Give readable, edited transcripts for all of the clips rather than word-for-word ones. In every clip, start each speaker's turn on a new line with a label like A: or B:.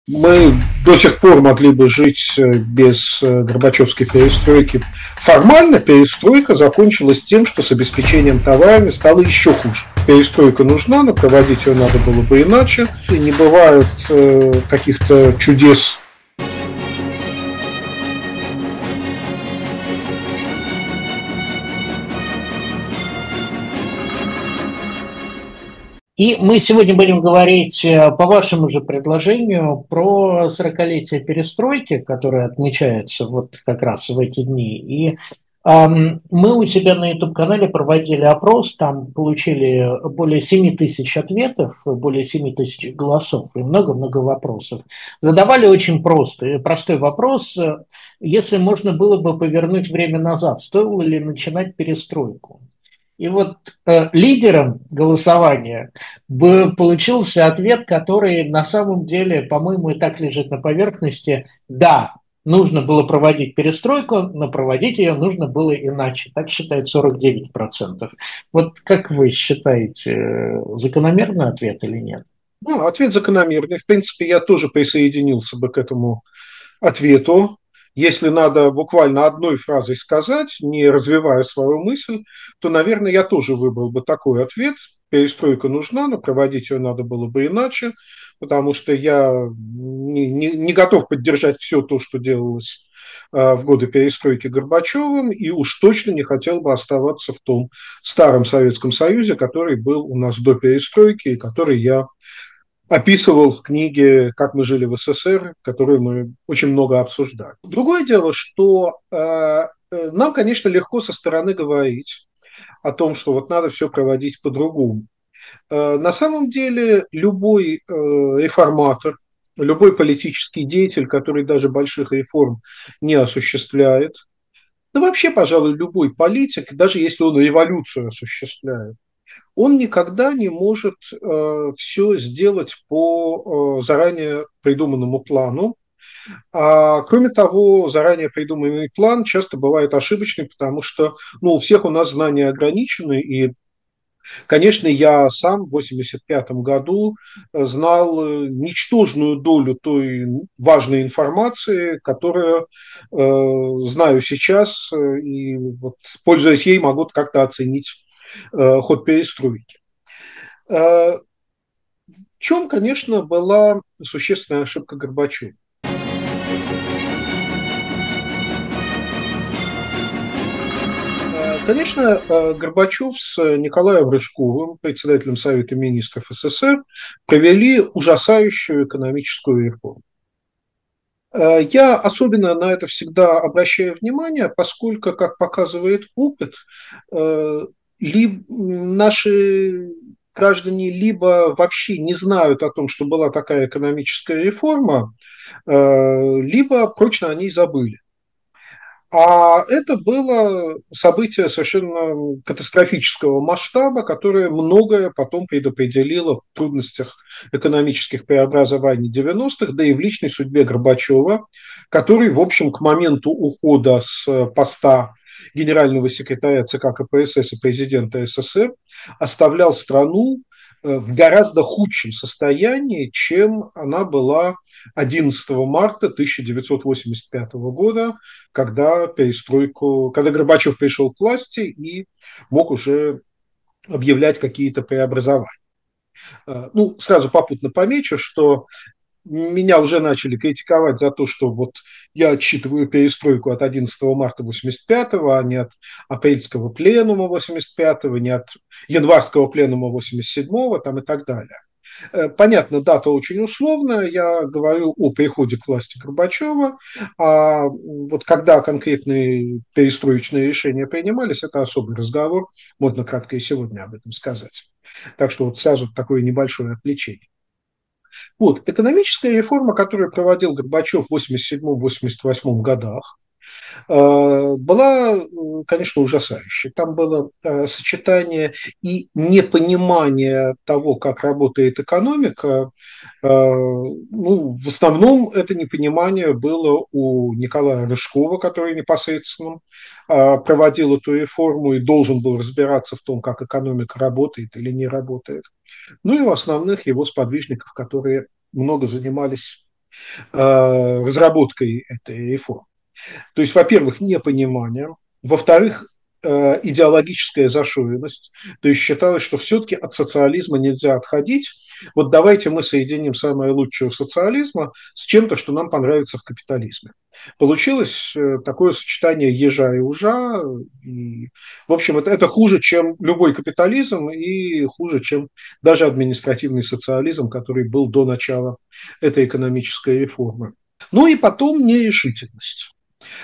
A: Мы до сих пор могли бы жить без Горбачевской перестройки. Формально перестройка закончилась тем, что с обеспечением товарами стало еще хуже. Перестройка нужна, но проводить ее надо было бы иначе. И не бывает каких-то чудес.
B: И мы сегодня будем говорить по вашему же предложению про 40-летие перестройки, которое отмечается вот как раз в эти дни. И мы у себя на YouTube-канале проводили опрос, там получили более 7 тысяч ответов, более 7 тысяч голосов и много-много вопросов. Задавали очень простой вопрос, если можно было бы повернуть время назад, стоило ли начинать перестройку? И вот лидером голосования получился ответ, который на самом деле, по-моему, и так лежит на поверхности. Да, нужно было проводить перестройку, но проводить ее нужно было иначе. Так считает 49%. Вот как вы считаете, закономерный ответ или нет?
A: Ну, ответ закономерный. В принципе, я тоже присоединился бы к этому ответу. Если надо буквально одной фразой сказать, не развивая свою мысль, то, наверное, я тоже выбрал бы такой ответ. Перестройка нужна, но проводить ее надо было бы иначе, потому что я не готов поддержать все то, что делалось в годы перестройки Горбачевым, и уж точно не хотел бы оставаться в том старом Советском Союзе, который был у нас до перестройки, и который я описывал в книге «Как мы жили в СССР», которую мы очень много обсуждали. Другое дело, что нам, конечно, легко со стороны говорить о том, что вот надо все проводить по-другому. На самом деле любой реформатор, любой политический деятель, который даже больших реформ не осуществляет, да вообще, пожалуй, любой политик, даже если он революцию осуществляет, он никогда не может все сделать по заранее придуманному плану. А кроме того, заранее придуманный план часто бывает ошибочный, потому что у всех у нас знания ограничены, и, конечно, я сам в 1985 году знал ничтожную долю той важной информации, которую знаю сейчас, и вот, пользуясь ей, могу как-то оценить ход перестройки. В чем, конечно, была существенная ошибка Горбачева? Конечно, Горбачев с Николаем Рыжковым, председателем Совета министров СССР, провели ужасающую экономическую реформу. Я особенно на это всегда обращаю внимание, поскольку, как показывает опыт, наши граждане либо вообще не знают о том, что была такая экономическая реформа, либо прочно о ней забыли. А это было событие совершенно катастрофического масштаба, которое многое потом предопределило в трудностях экономических преобразований 90-х, да и в личной судьбе Горбачева, который, в общем, к моменту ухода с поста генерального секретаря ЦК КПСС и президента СССР оставлял страну в гораздо худшем состоянии, чем она была 11 марта 1985 года, когда Горбачев пришел к власти и мог уже объявлять какие-то преобразования. Сразу попутно помечу, что меня уже начали критиковать за то, что вот я отсчитываю перестройку от 11 марта 85-го, а не от апрельского пленума 85-го, не от январского пленума 87-го там, и так далее. Понятно, дата очень условная, я говорю о приходе к власти Горбачева, а вот когда конкретные перестроечные решения принимались, это особый разговор, можно кратко и сегодня об этом сказать. Так что вот сразу такое небольшое отвлечение. Вот, экономическая реформа, которую проводил Горбачев в 1987-1988 годах, была, конечно, ужасающей. Там было сочетание и непонимание того, как работает экономика. В основном это непонимание было у Николая Рыжкова, который непосредственно проводил эту реформу и должен был разбираться в том, как экономика работает или не работает. Ну и у основных его сподвижников, которые много занимались разработкой этой реформы. То есть, во-первых, непонимание, во-вторых, идеологическая зашоренность, то есть считалось, что все-таки от социализма нельзя отходить. Вот давайте мы соединим самое лучшее у социализма с чем-то, что нам понравится в капитализме. Получилось такое сочетание ежа и ужа. И, в общем, это хуже, чем любой капитализм и хуже, чем даже административный социализм, который был до начала этой экономической реформы. Ну и потом нерешительность.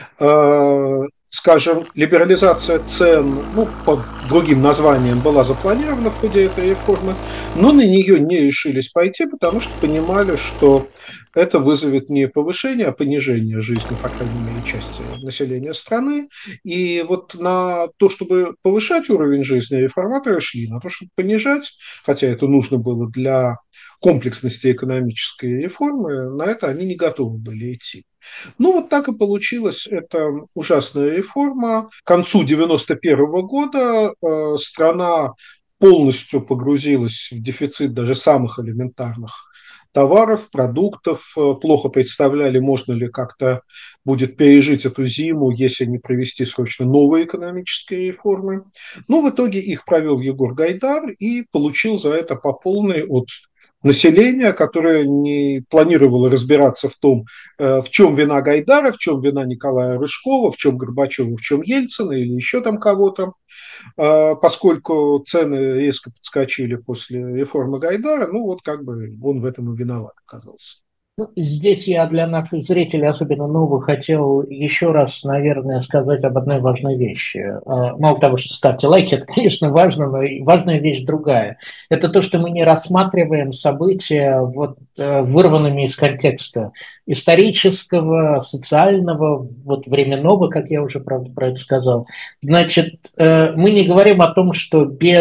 A: Скажем, либерализация цен, ну, под другим названием была запланирована в ходе этой реформы, но на нее не решились пойти, потому что понимали, что это вызовет не повышение, а понижение жизни, по крайней мере, части населения страны. И вот на то, чтобы повышать уровень жизни, реформаторы шли, на то, чтобы понижать, хотя это нужно было для комплексности экономической реформы, на это они не готовы были идти. Ну, вот так и получилась эта ужасная реформа. К концу 1991 года страна полностью погрузилась в дефицит даже самых элементарных товаров, продуктов, плохо представляли, можно ли как-то будет пережить эту зиму, если не провести срочно новые экономические реформы. Но в итоге их провел Егор Гайдар и получил за это по полной от населения, которое не планировало разбираться в том, в чем вина Гайдара, в чем вина Николая Рыжкова, в чем Горбачева, в чем Ельцина или еще там кого-то, поскольку цены резко подскочили после реформы Гайдара, ну вот как бы он в этом и виноват оказался.
B: Ну, здесь я для наших зрителей, особенно новых, хотел еще раз, наверное, сказать об одной важной вещи. Мало того, что ставьте лайки, это, конечно, важно, но и важная вещь другая. Это то, что мы не рассматриваем события вот, вырванными из контекста исторического, социального, вот, временного, как я уже, правда, про это сказал. Значит, мы не говорим о том, что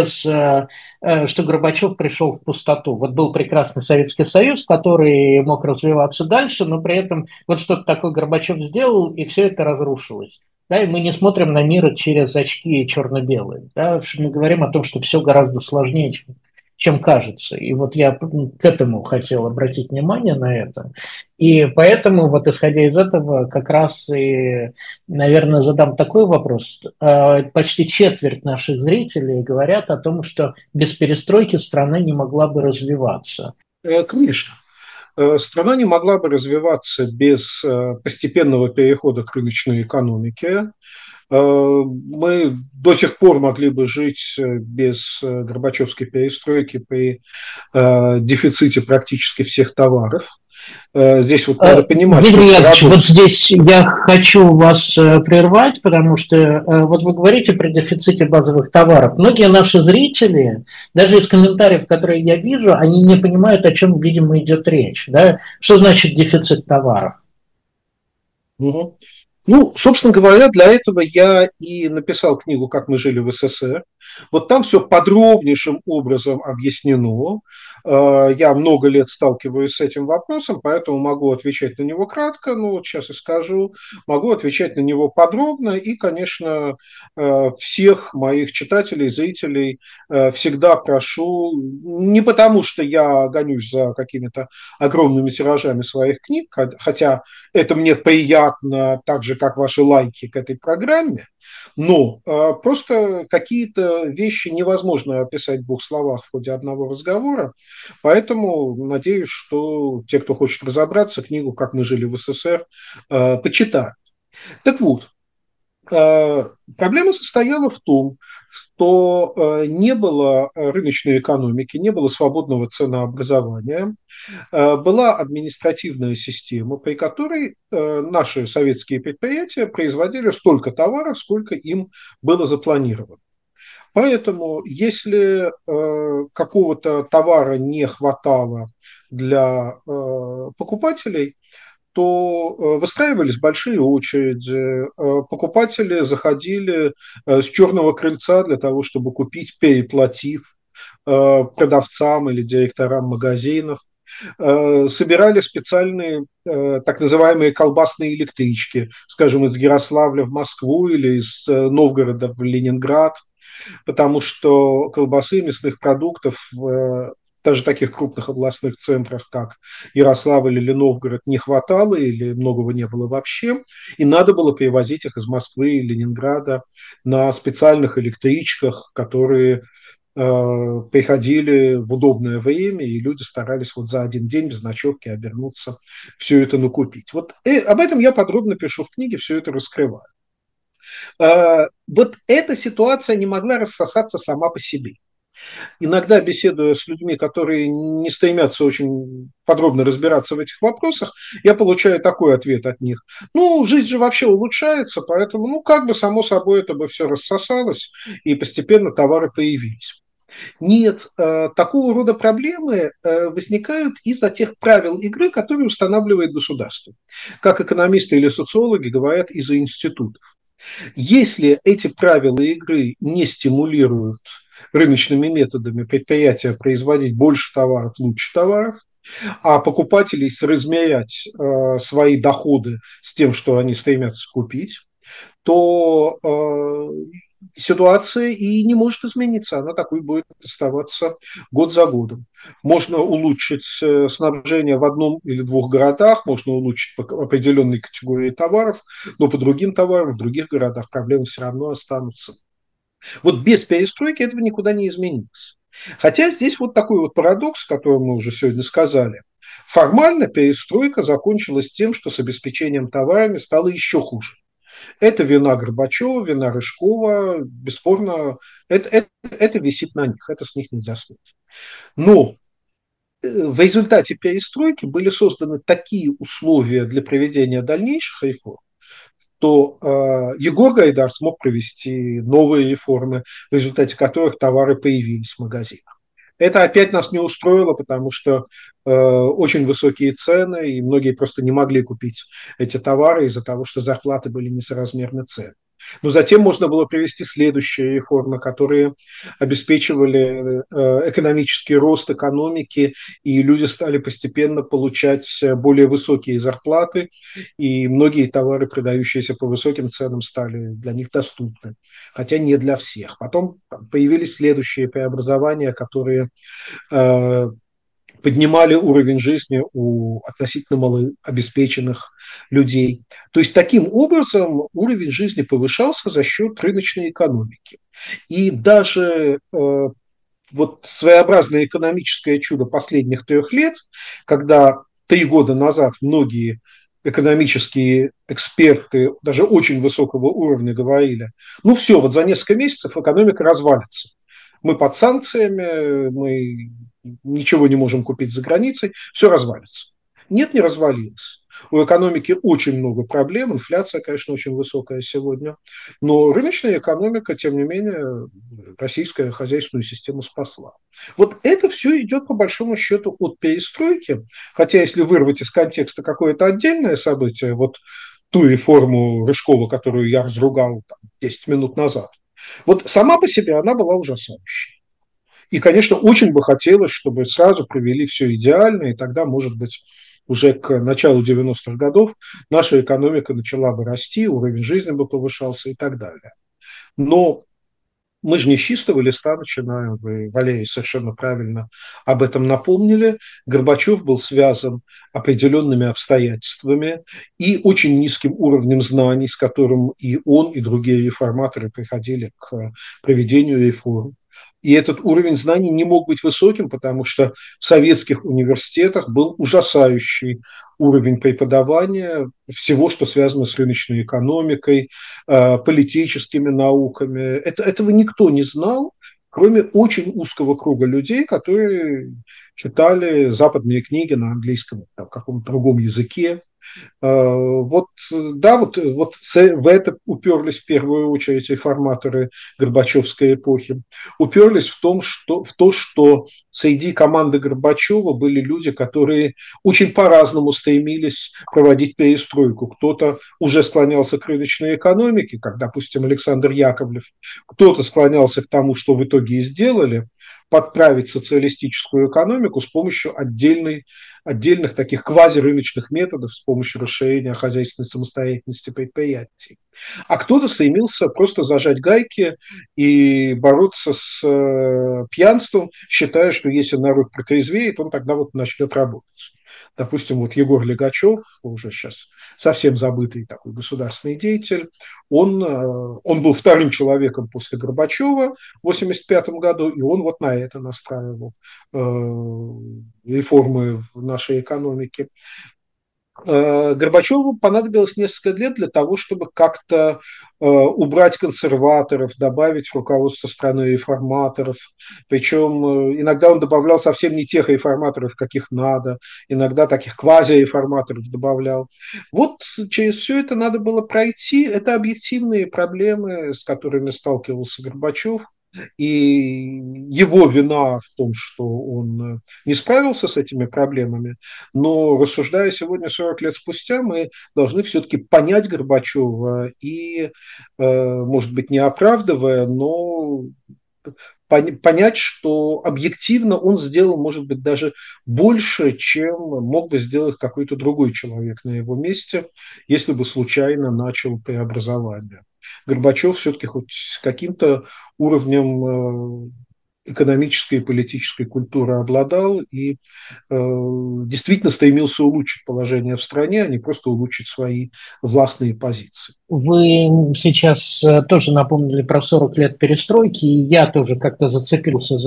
B: что Горбачев пришел в пустоту. Вот был прекрасный Советский Союз, который мог развиваться дальше, но при этом вот что-то такое Горбачев сделал, и все это разрушилось. Да, и мы не смотрим на мир через очки черно-белые. Да, мы говорим о том, что все гораздо сложнее, чем кажется. И вот я к этому хотел обратить внимание на это. И поэтому, вот исходя из этого, как раз и, наверное, задам такой вопрос. Почти четверть наших зрителей говорят о том, что без перестройки страна не могла бы развиваться.
A: Конечно. Страна не могла бы развиваться без постепенного перехода к рыночной экономике. Мы до сих пор могли бы жить без Горбачевской перестройки при дефиците практически всех товаров. Здесь вот надо понимать,
B: Дмитрий
A: что
B: Яковлевич, вот здесь я хочу вас прервать, потому что вот вы говорите про дефиците базовых товаров. Многие наши зрители, даже из комментариев, которые я вижу, они не понимают, о чем, видимо, идет речь. Да? Что значит дефицит товаров?
A: Угу. Ну, собственно говоря, для этого я и написал книгу «Как мы жили в СССР». Вот там все подробнейшим образом объяснено. Я много лет сталкиваюсь с этим вопросом, поэтому могу отвечать на него кратко, ну вот сейчас и скажу. Могу отвечать на него подробно и, конечно, всех моих читателей, зрителей всегда прошу, не потому что я гонюсь за какими-то огромными тиражами своих книг, хотя это мне приятно так же, как ваши лайки к этой программе, но просто какие-то вещи невозможно описать в двух словах в ходе одного разговора, поэтому надеюсь, что те, кто хочет разобраться, книгу «Как мы жили в СССР» почитают. Так вот, проблема состояла в том, что не было рыночной экономики, не было свободного ценообразования, была административная система, при которой наши советские предприятия производили столько товаров, сколько им было запланировано. Поэтому, если какого-то товара не хватало для покупателей, то выстраивались большие очереди, покупатели заходили с черного крыльца для того, чтобы купить, переплатив продавцам или директорам магазинов. Собирали специальные так называемые колбасные электрички, скажем, из Ярославля в Москву или из Новгорода в Ленинград, потому что колбасы, мясных продуктов даже таких крупных областных центрах, как Ярославль или Новгород, не хватало или многого не было вообще, и надо было перевозить их из Москвы и Ленинграда на специальных электричках, которые приходили в удобное время, и люди старались вот за один день без ночевки обернуться, все это накупить. Вот об этом я подробно пишу в книге, все это раскрываю. Вот эта ситуация не могла рассосаться сама по себе. Иногда, беседуя с людьми, которые не стремятся очень подробно разбираться в этих вопросах, я получаю такой ответ от них. Ну, жизнь же вообще улучшается, поэтому, ну, как бы само собой это бы все рассосалось, и постепенно товары появились. Нет, такого рода проблемы возникают из-за тех правил игры, которые устанавливает государство. Как экономисты или социологи говорят, из-за институтов. Если эти правила игры не стимулируют рыночными методами предприятия производить больше товаров, лучше товаров, а покупателей соразмерять свои доходы с тем, что они стремятся купить, то ситуация и не может измениться, она такой будет оставаться год за годом. Можно улучшить снабжение в одном или двух городах, можно улучшить по определенной категории товаров, но по другим товарам в других городах проблемы все равно останутся. Вот без перестройки этого никуда не изменилось. Хотя здесь вот такой вот парадокс, который мы уже сегодня сказали. Формально перестройка закончилась тем, что с обеспечением товарами стало еще хуже. Это вина Горбачева, вина Рыжкова, бесспорно, это висит на них, это с них нельзя снять. Но в результате перестройки были созданы такие условия для проведения дальнейших реформ, что Егор Гайдар смог провести новые реформы, в результате которых товары появились в магазинах. Это опять нас не устроило, потому что очень высокие цены, и многие просто не могли купить эти товары из-за того, что зарплаты были несоразмерны цен. Но затем можно было привести следующие реформы, которые обеспечивали экономический рост экономики, и люди стали постепенно получать более высокие зарплаты, и многие товары, продающиеся по высоким ценам, стали для них доступны, хотя не для всех. Потом появились следующие преобразования, которые поднимали уровень жизни у относительно малообеспеченных людей. То есть таким образом уровень жизни повышался за счет рыночной экономики. И даже вот своеобразное экономическое чудо последних 3 лет, когда 3 года назад многие экономические эксперты даже очень высокого уровня говорили, ну все, вот за несколько месяцев экономика развалится. Мы под санкциями, мы ничего не можем купить за границей, все развалится. Нет, не развалилось. У экономики очень много проблем, инфляция, конечно, очень высокая сегодня, но рыночная экономика, тем не менее, российская хозяйственную систему спасла. Вот это все идет, по большому счету, от перестройки, хотя если вырвать из контекста какое-то отдельное событие, вот ту реформу Рыжкова, которую я разругал 10 минут назад, вот сама по себе она была ужасающей. И, конечно, очень бы хотелось, чтобы сразу провели все идеально, и тогда, может быть, уже к началу 90-х годов наша экономика начала бы расти, уровень жизни бы повышался и так далее. Но мы же не с чистого листа начинаем, вы, Валерий, совершенно правильно об этом напомнили. Горбачев был связан определенными обстоятельствами и очень низким уровнем знаний, с которым и он, и другие реформаторы приходили к проведению реформ. И этот уровень знаний не мог быть высоким, потому что в советских университетах был ужасающий уровень преподавания всего, что связано с рыночной экономикой, политическими науками. Этого никто не знал, кроме очень узкого круга людей, которые читали западные книги на английском, в каком-то другом языке. Вот, да, вот в это уперлись в первую очередь реформаторы Горбачевской эпохи. Уперлись в то, что среди команды Горбачева были люди, которые очень по-разному стремились проводить перестройку. Кто-то уже склонялся к рыночной экономике, как, допустим, Александр Яковлев. Кто-то склонялся к тому, что в итоге и сделали, подправить социалистическую экономику с помощью отдельной отдельных таких квазирыночных методов с помощью расширения хозяйственной самостоятельности предприятий. А кто-то стремился просто зажать гайки и бороться с пьянством, считая, что если народ протрезвеет, он тогда вот начнет работать. Допустим, вот Егор Легачев, уже сейчас совсем забытый такой государственный деятель, он был вторым человеком после Горбачева в 1985 году, и он вот на это настраивал реформы в нашей экономике. Горбачеву понадобилось несколько лет для того, чтобы как-то убрать консерваторов, добавить в руководство страны реформаторов. Причем иногда он добавлял совсем не тех реформаторов, каких надо, иногда таких квазиреформаторов добавлял. Вот через все это надо было пройти. Это объективные проблемы, с которыми сталкивался Горбачев. И его вина в том, что он не справился с этими проблемами, но рассуждая сегодня 40 лет спустя, мы должны все-таки понять Горбачева и, может быть, не оправдывая, но понять, что объективно он сделал, может быть, даже больше, чем мог бы сделать какой-то другой человек на его месте, если бы случайно начал преобразование. Горбачев все-таки хоть каким-то уровнем экономической и политической культуры обладал и действительно стремился улучшить положение в стране, а не просто улучшить свои властные позиции.
B: Вы сейчас тоже напомнили про 40 лет перестройки, и я тоже как-то зацепился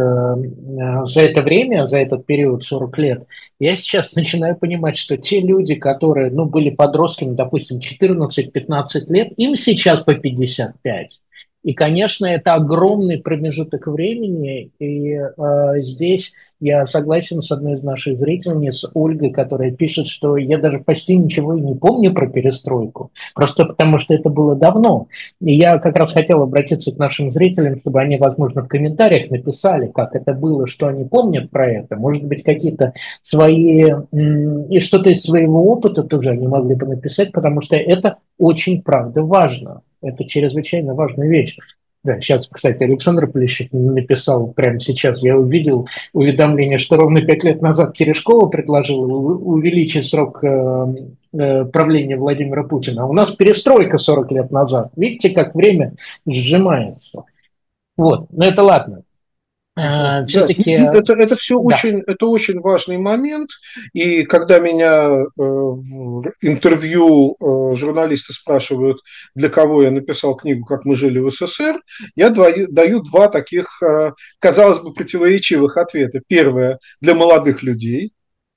B: за это время, за этот период 40 лет. Я сейчас начинаю понимать, что те люди, которые, ну, были подростками, допустим, 14-15 лет, им сейчас по 55. И, конечно, это огромный промежуток времени, и здесь я согласен с одной из наших зрительниц, Ольгой, которая пишет, что я даже почти ничего и не помню про перестройку, просто потому что это было давно. И я как раз хотел обратиться к нашим зрителям, чтобы они, возможно, в комментариях написали, как это было, что они помнят про это, может быть, какие-то свои, и что-то из своего опыта тоже они могли бы написать, потому что это очень, правда, важно. Это чрезвычайно важная вещь. Да, сейчас, кстати, Александр Полищук написал прямо сейчас, я увидел уведомление, что ровно 5 лет назад Терешкова предложила увеличить срок правления Владимира Путина. А у нас перестройка 40 лет назад. Видите, как время сжимается. Вот, но это ладно.
A: Да,
B: Все-таки,
A: это все
B: да.
A: очень важный момент. И когда меня в интервью журналисты спрашивают, для кого я написал книгу «Как мы жили в СССР», я даю два таких, казалось бы, противоречивых ответа. Первое – для молодых людей.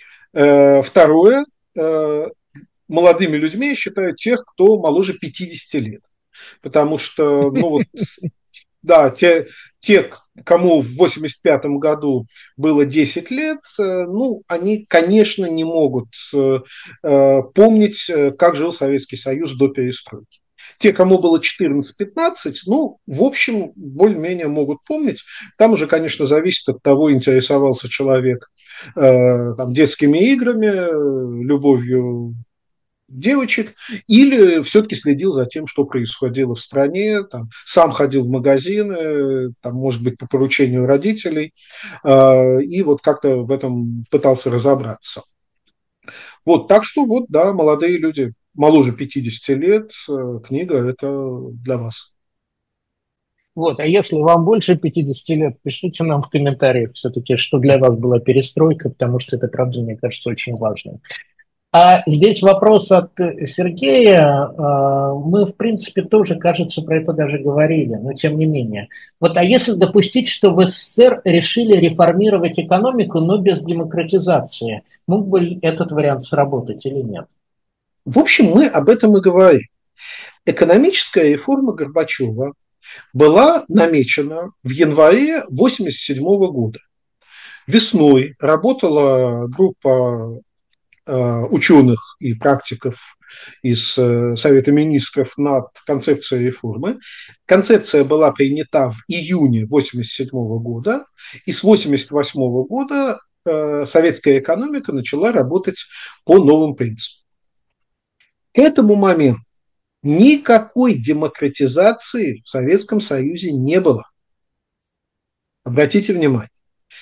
A: Второе – молодыми людьми я считаю тех, кто моложе 50 лет. Потому что, ну вот, да, те, кому в 1985 году было 10 лет, ну, они, конечно, не могут помнить, как жил Советский Союз до перестройки. Те, кому было 14-15, ну, в общем, более-менее могут помнить. Там уже, конечно, зависит от того, интересовался человек там, детскими играми, любовью девочек, или все-таки следил за тем, что происходило в стране, там, сам ходил в магазины, там, может быть, по поручению родителей, и вот как-то в этом пытался разобраться. Вот, так что вот, да, молодые люди, моложе 50 лет, книга – это для вас.
B: Вот, а если вам больше 50 лет, пишите нам в комментариях все-таки, что для вас была перестройка, потому что это, правда, мне кажется, очень важно. А здесь вопрос от Сергея. Мы, в принципе, тоже, кажется, про это даже говорили, но тем не менее. Вот, а если допустить, что в СССР решили реформировать экономику, но без демократизации, мог бы этот вариант сработать или нет?
A: В общем, мы об этом и говорим. Экономическая реформа Горбачева была намечена в январе 1987 года. Весной работала группа ученых и практиков из Совета министров над концепцией реформы. Концепция была принята в июне 1987 года, и с 1988 года советская экономика начала работать по новым принципам. К этому моменту никакой демократизации в Советском Союзе не было. Обратите внимание.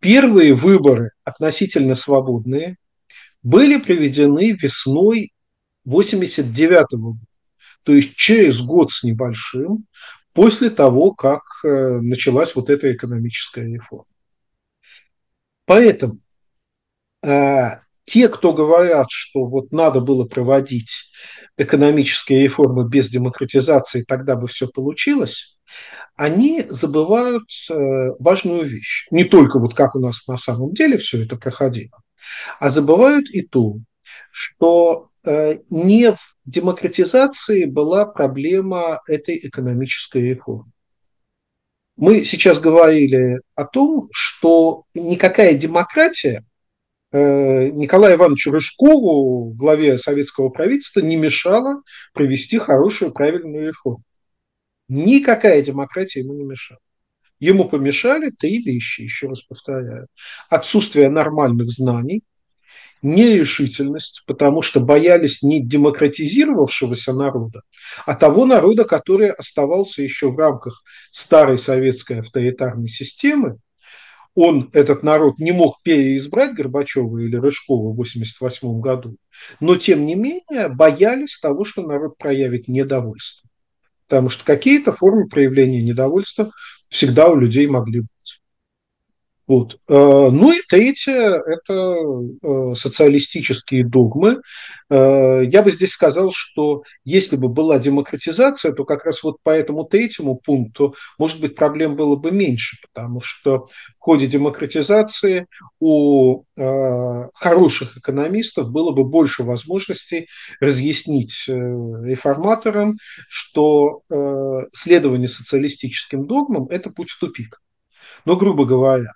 A: Первые выборы, относительно свободные, были проведены весной 1989 года, то есть через год с небольшим после того, как началась вот эта экономическая реформа. Поэтому те, кто говорят, что вот надо было проводить экономические реформы без демократизации, тогда бы все получилось, они забывают важную вещь. Не только вот как у нас на самом деле все это проходило, а забывают и то, что не в демократизации была проблема этой экономической реформы. Мы сейчас говорили о том, что никакая демократия Николаю Ивановичу Рыжкову, главе советского правительства, не мешала провести хорошую, правильную реформу. Никакая демократия ему не мешала. Ему помешали три вещи, еще раз повторяю. Отсутствие нормальных знаний, нерешительность, потому что боялись не демократизировавшегося народа, а того народа, который оставался еще в рамках старой советской авторитарной системы. Он, этот народ, не мог переизбрать Горбачева или Рыжкова в 1988 году, но, тем не менее, боялись того, что народ проявит недовольство. Потому что какие-то формы проявления недовольства всегда у людей могли быть. Вот. Ну и третье – это социалистические догмы. Я бы здесь сказал, что если бы была демократизация, то как раз вот по этому третьему пункту, может быть, проблем было бы меньше, потому что в ходе демократизации у хороших экономистов было бы больше возможностей разъяснить реформаторам, что следование социалистическим догмам – это путь в тупик. Но, грубо говоря,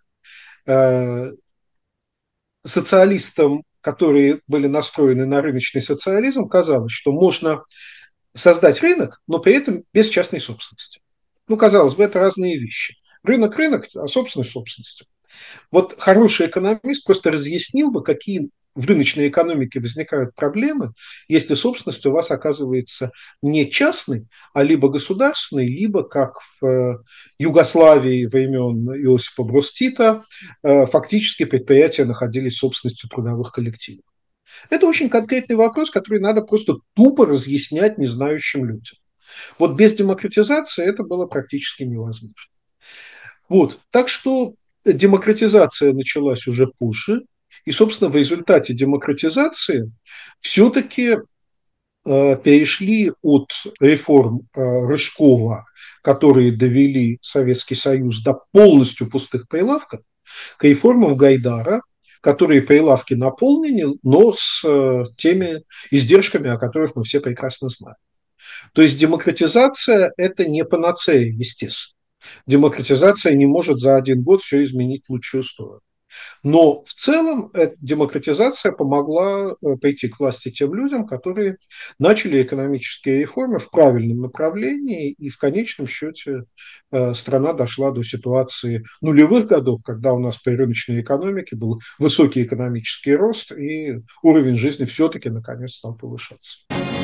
A: социалистам, которые были настроены на рыночный социализм, казалось, что можно создать рынок, но при этом без частной собственности. Ну, казалось бы, это разные вещи. Рынок – рынок, а собственность – собственность. Вот хороший экономист просто разъяснил бы, какие в рыночной экономике возникают проблемы, если собственность у вас оказывается не частной, а либо государственной, либо, как в Югославии времен Иосипа Брос Тита, фактически предприятия находились в собственности трудовых коллективов. Это очень конкретный вопрос, который надо просто тупо разъяснять незнающим людям. Вот без демократизации это было практически невозможно. Вот. Так что демократизация началась уже позже, и, собственно, в результате демократизации все-таки перешли от реформ Рыжкова, которые довели Советский Союз до полностью пустых прилавков, к реформам Гайдара, которые прилавки наполнены, но с теми издержками, о которых мы все прекрасно знаем. То есть демократизация – это не панацея, естественно. Демократизация не может за один год все изменить в лучшую сторону. Но в целом демократизация помогла прийти к власти тем людям, которые начали экономические реформы в правильном направлении, и в конечном счете страна дошла до ситуации нулевых годов, когда у нас при рыночной экономике был высокий экономический рост, и уровень жизни все-таки наконец стал повышаться.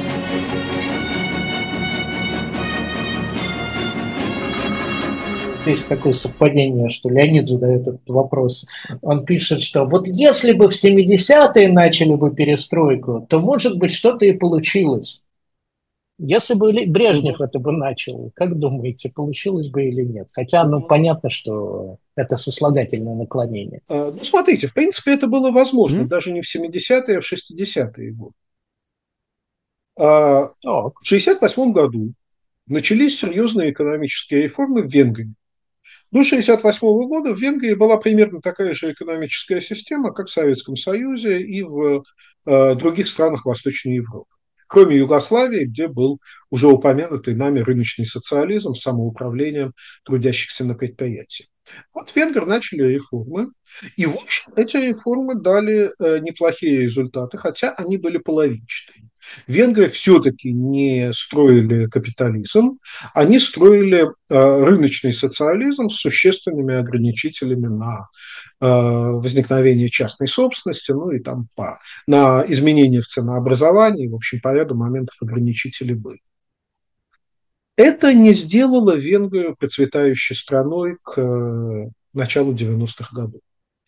B: Здесь такое совпадение, что Леонид задает этот вопрос. Он пишет, что вот если бы в 70-е начали бы перестройку, то, может быть, что-то и получилось. Если бы Брежнев это бы начал, как думаете, получилось бы или нет? Хотя, ну, понятно, что это сослагательное наклонение.
A: Ну, смотрите, в принципе, это было возможно, даже не в 70-е, а в 60-е годы. В 1968 году начались серьезные экономические реформы в Венгрии. До 1968 года в Венгрии была примерно такая же экономическая система, как в Советском Союзе и в других странах Восточной Европы. Кроме Югославии, где был уже упомянутый нами рыночный социализм с самоуправлением трудящихся на предприятии. Вот венгры начали реформы, и, в общем, эти реформы дали неплохие результаты, хотя они были половинчатые. Венгры все-таки не строили капитализм, они строили рыночный социализм с существенными ограничителями на возникновение частной собственности, ну и там на изменения в ценообразовании, в общем, по ряду моментов ограничители были. Это не сделало Венгрию процветающей страной к началу 90-х годов.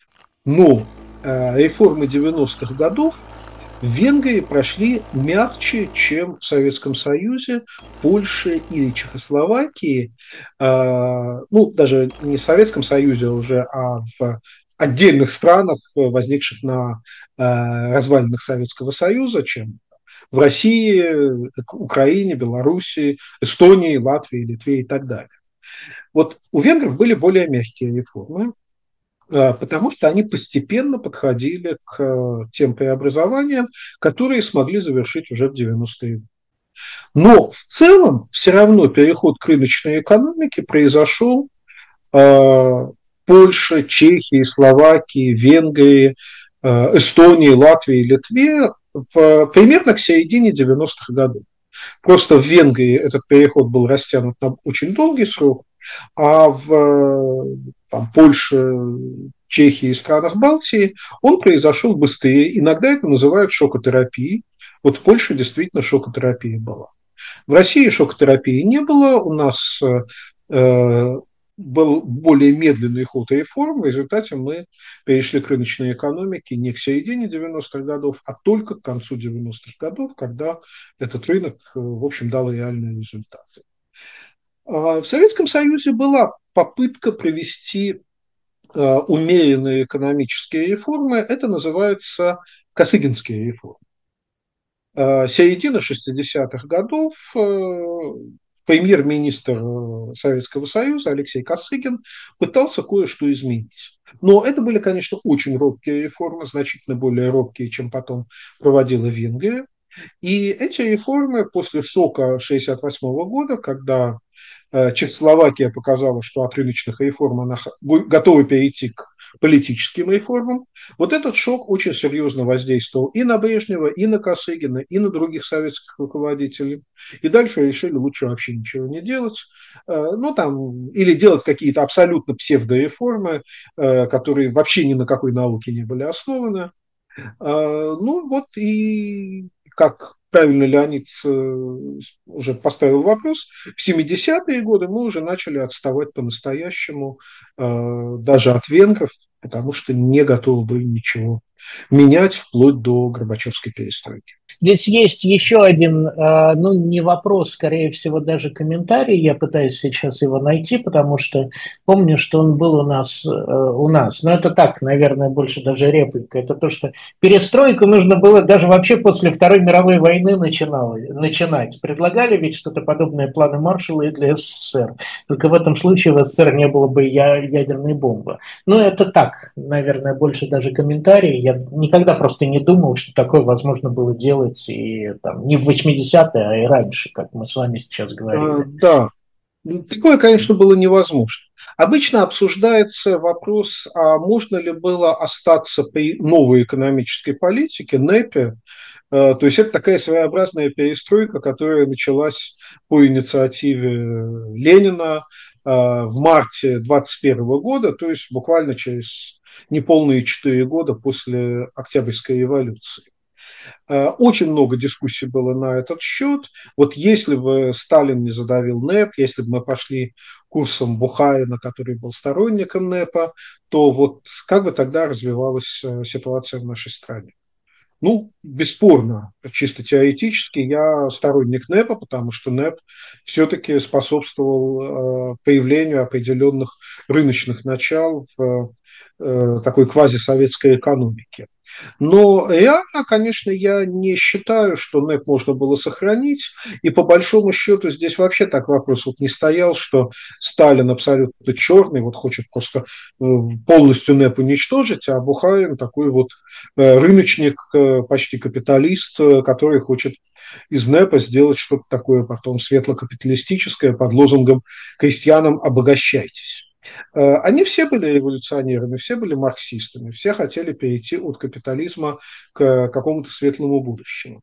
A: Но реформы 90-х годов в Венгрии прошли мягче, чем в Советском Союзе, Польше или Чехословакии. Ну, даже не в Советском Союзе уже, а в отдельных странах, возникших на развалинах Советского Союза, чем в России, Украине, Белоруссии, Эстонии, Латвии, Литве и так далее. Вот у венгров были более мягкие реформы, потому что они постепенно подходили к тем преобразованиям, которые смогли завершить уже в 90-е. Но в целом все равно переход к рыночной экономике произошел в Польше, Чехии, Словакии, Венгрии, Эстонии, Латвии, Литве примерно к середине 90-х годов. Просто в Венгрии этот переход был растянут на очень долгий срок, а в Польше, Чехии и странах Балтии он произошел быстрее. Иногда это называют шокотерапией. Вот в Польше действительно шокотерапия была. В России шокотерапии не было, у нас был более медленный ход реформ, в результате мы перешли к рыночной экономике не к середине 90-х годов, а только к концу 90-х годов, когда этот рынок, в общем, дал реальные результаты. В Советском Союзе была попытка провести умеренные экономические реформы, это называется Косыгинские реформы. Середина 60-х годов премьер-министр Советского Союза Алексей Косыгин пытался кое-что изменить. Но это были, конечно, очень робкие реформы, значительно более робкие, чем потом проводила Венгрия. И эти реформы после шока 1968 года, когда Чехословакия показала, что от рыночных реформ она готова перейти к политическим реформам. Вот этот шок очень серьезно воздействовал и на Брежнева, и на Косыгина, и на других советских руководителей. И дальше решили лучше вообще ничего не делать. Ну, там, или делать какие-то абсолютно псевдореформы, которые вообще ни на какой науке не были основаны. Ну, вот и как правильно Леонид уже поставил вопрос, в 70-е годы мы уже начали отставать по-настоящему даже от венгров, потому что не готовы были ничего менять вплоть до Горбачевской перестройки.
B: Здесь есть еще один, ну, не вопрос, скорее всего, даже комментарий. Я пытаюсь сейчас его найти, потому что помню, что он был у нас. Но это так, наверное, больше даже реплика. Это то, что перестройку нужно было даже вообще после Второй мировой войны начинать. Предлагали ведь что-то подобное планы Маршалла и для СССР. Только в этом случае в СССР не было бы ядерной бомбы. Но это так, наверное, больше даже комментарий. Я никогда просто не думал, что такое возможно было делать и там, не в 80-е, а и раньше, как мы с вами сейчас говорили.
A: Да, такое, конечно, было невозможно. Обычно обсуждается вопрос, а можно ли было остаться при новой экономической политике, НЭПе. То есть это такая своеобразная перестройка, которая началась по инициативе Ленина в марте 2021 года, то есть буквально через неполные 4 года после Октябрьской революции. Очень много дискуссий было на этот счет. Вот если бы Сталин не задавил НЭП, если бы мы пошли курсом Бухарина, который был сторонником НЭПа, то вот как бы тогда развивалась ситуация в нашей стране? Ну, бесспорно, чисто теоретически я сторонник НЭПа, потому что НЭП все-таки способствовал появлению определенных рыночных начал в такой квазисоветской экономике. Но реально, конечно, я не считаю, что НЭП можно было сохранить. И по большому счету здесь вообще так вопрос вот не стоял, что Сталин абсолютно черный, вот хочет просто полностью НЭП уничтожить, а Бухарин такой вот рыночник, почти капиталист, который хочет из НЭПа сделать что-то такое потом светло-капиталистическое под лозунгом «крестьянам обогащайтесь». Они все были революционерами, все были марксистами, все хотели перейти от капитализма к какому-то светлому будущему.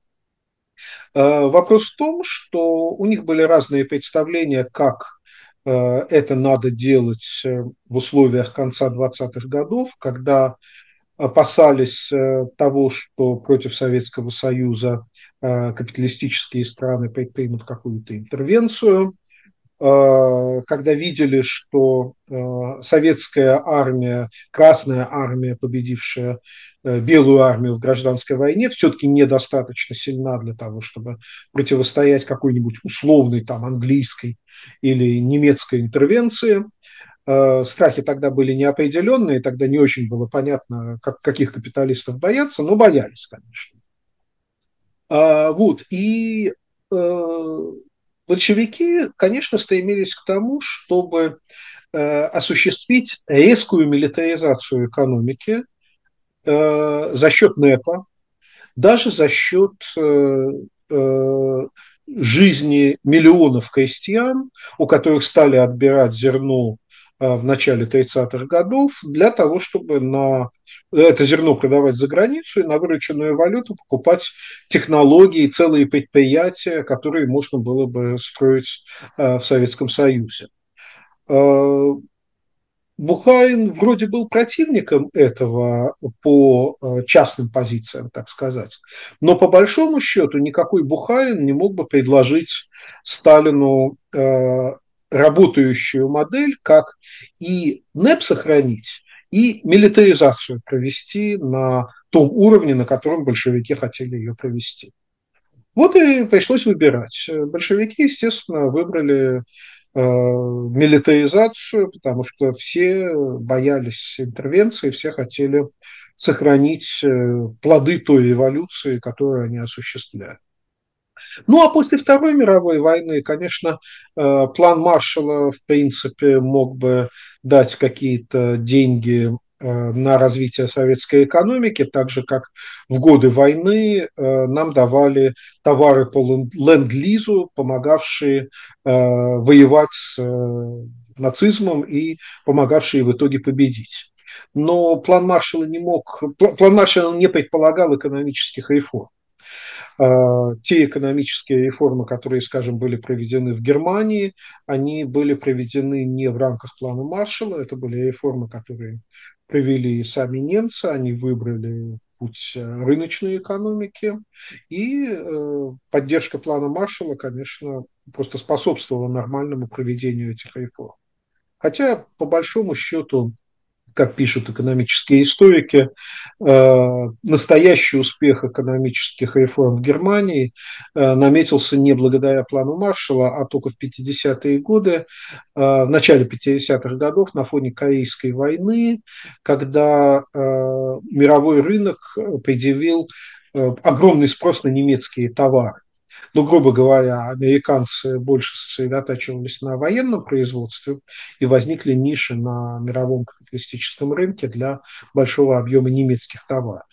A: Вопрос в том, что у них были разные представления, как это надо делать в условиях конца 20-х годов, когда опасались того, что против Советского Союза капиталистические страны предпримут какую-то интервенцию. когда видели, что советская армия, Красная армия, победившая Белую армию в гражданской войне, все-таки недостаточно сильна для того, чтобы противостоять какой-нибудь условной там английской или немецкой интервенции. Страхи тогда были неопределенные, тогда не очень было понятно, каких капиталистов бояться, но боялись, конечно. Вот, и большевики, конечно, стремились к тому, чтобы осуществить резкую милитаризацию экономики за счет НЭПа, даже за счет жизни миллионов крестьян, у которых стали отбирать зерно в начале 30-х годов, для того, чтобы на это зерно продавать за границу и на вырученную валюту покупать технологии, целые предприятия, которые можно было бы строить в Советском Союзе. Бухарин вроде был противником этого по частным позициям, так сказать, но по большому счету никакой Бухарин не мог бы предложить Сталину работающую модель, как и НЭП сохранить, и милитаризацию провести на том уровне, на котором большевики хотели ее провести. Вот и пришлось выбирать. Большевики, естественно, выбрали милитаризацию, потому что все боялись интервенции, все хотели сохранить плоды той революции, которую они осуществляли. Ну, а после Второй мировой войны, конечно, план Маршалла, в принципе, мог бы дать какие-то деньги на развитие советской экономики, так же, как в годы войны нам давали товары по ленд-лизу, помогавшие воевать с нацизмом и помогавшие в итоге победить. Но план Маршалла не предполагал экономических реформ. Те экономические реформы, которые, скажем, были проведены в Германии, они были проведены не в рамках плана Маршалла, это были реформы, которые провели сами немцы, они выбрали путь рыночной экономики, и поддержка плана Маршалла, конечно, просто способствовала нормальному проведению этих реформ. Хотя, по большому счету, как пишут экономические историки, настоящий успех экономических реформ в Германии наметился не благодаря плану Маршалла, а только в 50-е годы, в начале 50-х годов на фоне Корейской войны, когда мировой рынок предъявил огромный спрос на немецкие товары. Ну, грубо говоря, американцы больше сосредотачивались на военном производстве, и возникли ниши на мировом капиталистическом рынке для большого объема немецких товаров.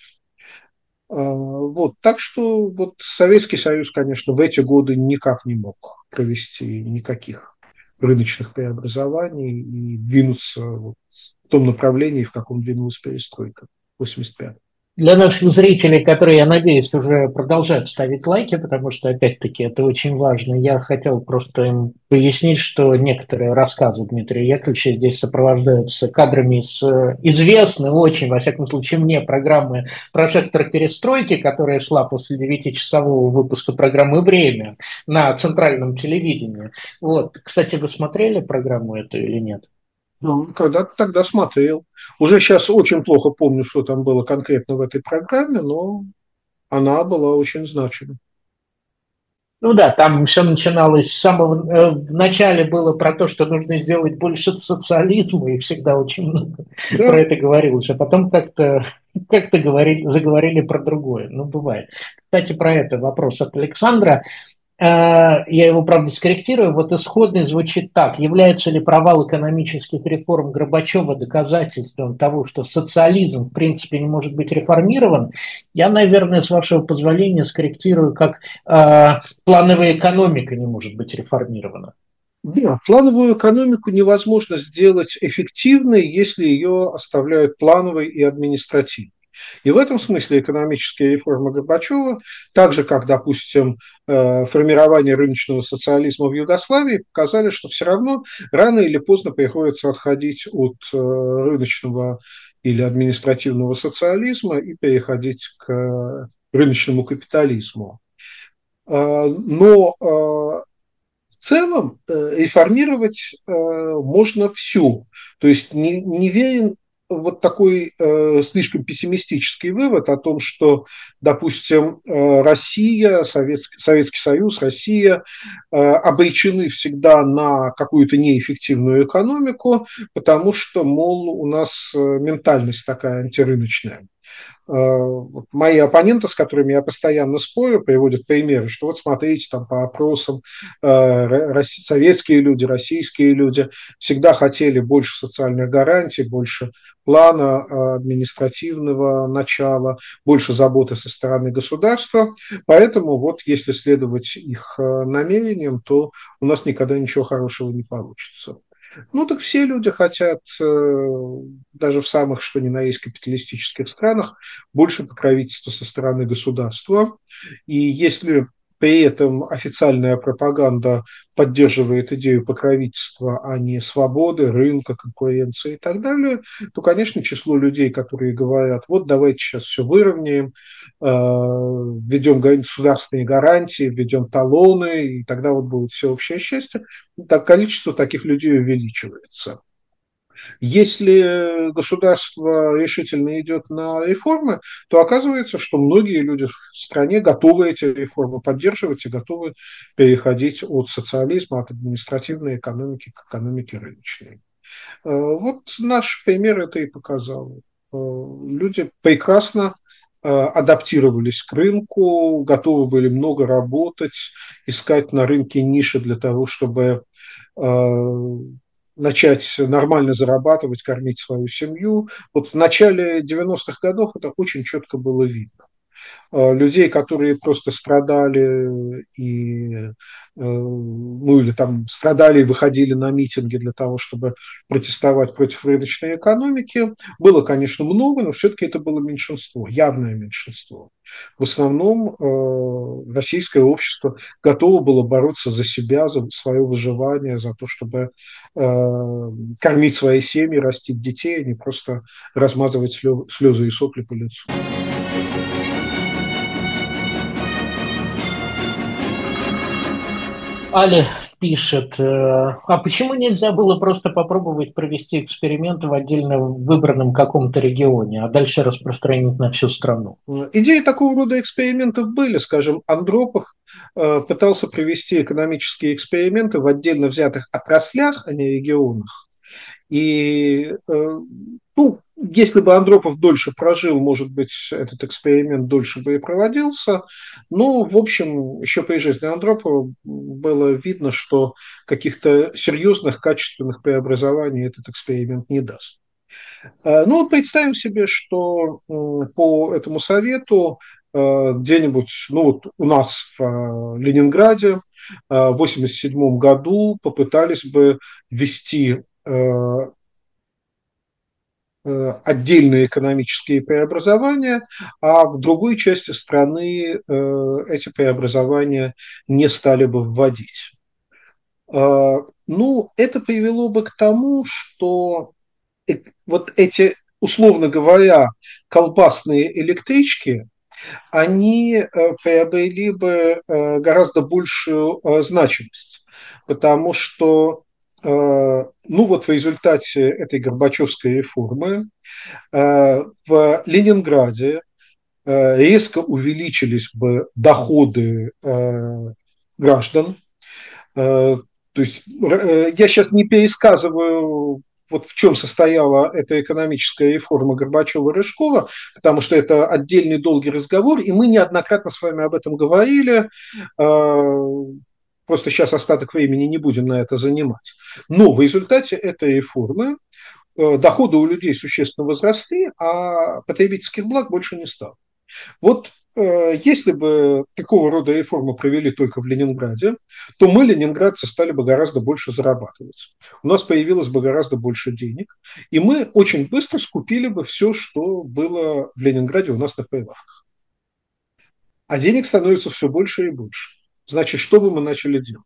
A: Вот. Так что вот Советский Союз, конечно, в эти годы никак не мог провести никаких рыночных преобразований и двинуться вот в том направлении, в каком двинулась перестройка в 1985.
B: Для наших зрителей, которые, я надеюсь, уже продолжают ставить лайки, потому что, опять-таки, это очень важно, я хотел просто им пояснить, что некоторые рассказы Дмитрия Яковлевича здесь сопровождаются кадрами с известной очень, во всяком случае, мне программы «Прожектор перестройки», которая шла после 9-часового выпуска программы «Время» на центральном телевидении. Вот. Кстати, вы смотрели программу эту или нет?
A: Ну, когда-то тогда смотрел. Уже сейчас очень плохо помню, что там было конкретно в этой программе, но она была очень значима.
B: Ну да, там все начиналось с самого... В начале было про то, что нужно сделать больше социализма, и всегда очень много
A: Да,
B: про это говорилось. А потом как-то заговорили про другое. Ну, бывает. Кстати, про это вопрос от Александра. Я его, правда, скорректирую. Вот исходный звучит так. Является ли провал экономических реформ Горбачева доказательством того, что социализм, в принципе, не может быть реформирован? Я, наверное, с вашего позволения скорректирую, как плановая экономика не может быть реформирована.
A: да, плановую экономику невозможно сделать эффективной, если ее оставляют плановой и административной. И в этом смысле экономические реформы Горбачева, так же как, допустим, формирование рыночного социализма в Югославии, показали, что все равно рано или поздно приходится отходить от рыночного или административного социализма и переходить к рыночному капитализму. Но целом реформировать можно все. То есть не верен вот такой слишком пессимистический вывод о том, что, допустим, Россия, Советский Союз, Россия обречены всегда на какую-то неэффективную экономику, потому что, мол, у нас ментальность такая антирыночная. Мои оппоненты, с которыми я постоянно спорю, приводят примеры, что вот смотрите, там по опросам советские люди, российские люди всегда хотели больше социальных гарантий, больше плана административного начала, больше заботы со стороны государства. Поэтому вот если следовать их намерениям, то у нас никогда ничего хорошего не получится. Ну, так все люди хотят, даже в самых, что ни на есть, капиталистических странах, больше покровительства со стороны государства. И если при этом официальная пропаганда поддерживает идею покровительства, а не свободы, рынка, конкуренции и так далее, то, конечно, число людей, которые говорят, вот давайте сейчас все выровняем, введем государственные гарантии, введем талоны, и тогда вот будет всеобщее счастье, так количество таких людей увеличивается. Если государство решительно идет на реформы, то оказывается, что многие люди в стране готовы эти реформы поддерживать и готовы переходить от социализма, от административной экономики к экономике рыночной. Вот наш пример это и показал. Люди прекрасно адаптировались к рынку, готовы были много работать, искать на рынке ниши для того, чтобы начать нормально зарабатывать, кормить свою семью. Вот в начале 90-х годов это очень четко было видно. Людей, которые просто страдали и ну или там страдали и выходили на митинги для того, чтобы протестовать против рыночной экономики, было, конечно, много, но все-таки это было меньшинство, явное меньшинство. В основном российское общество готово было бороться за себя, за свое выживание, за то, чтобы кормить свои семьи, растить детей, а не просто размазывать слезы и сопли по лицу.
B: Аля пишет, а почему нельзя было просто попробовать провести эксперимент в отдельно выбранном каком-то регионе, а дальше распространить на всю страну?
A: Идеи такого рода экспериментов были. Скажем, Андропов пытался провести экономические эксперименты в отдельно взятых отраслях, а не регионах. И ну, если бы Андропов дольше прожил, может быть, этот эксперимент дольше бы и проводился. Но, в общем, еще при жизни Андропова было видно, что каких-то серьезных, качественных преобразований этот эксперимент не даст. Ну, представим себе, что по этому совету где-нибудь, ну, вот у нас в Ленинграде в 1987 году попытались бы ввести отдельные экономические преобразования, а в другой части страны эти преобразования не стали бы вводить. Ну, это привело бы к тому, что вот эти, условно говоря, колбасные электрички, они приобрели бы гораздо большую значимость, потому что ну вот в результате этой Горбачевской реформы в Ленинграде резко увеличились бы доходы граждан. То есть я сейчас не пересказываю, вот в чем состояла эта экономическая реформа Горбачева-Рыжкова, потому что это отдельный долгий разговор, и мы неоднократно с вами об этом говорили. Просто сейчас остаток времени не будем на это занимать. Но в результате этой реформы доходы у людей существенно возросли, а потребительских благ больше не стало. Вот если бы такого рода реформы провели только в Ленинграде, то мы, ленинградцы, стали бы гораздо больше зарабатывать. У нас появилось бы гораздо больше денег, и мы очень быстро скупили бы все, что было в Ленинграде у нас на прилавках. А денег становится все больше и больше. Значит, что бы мы начали делать?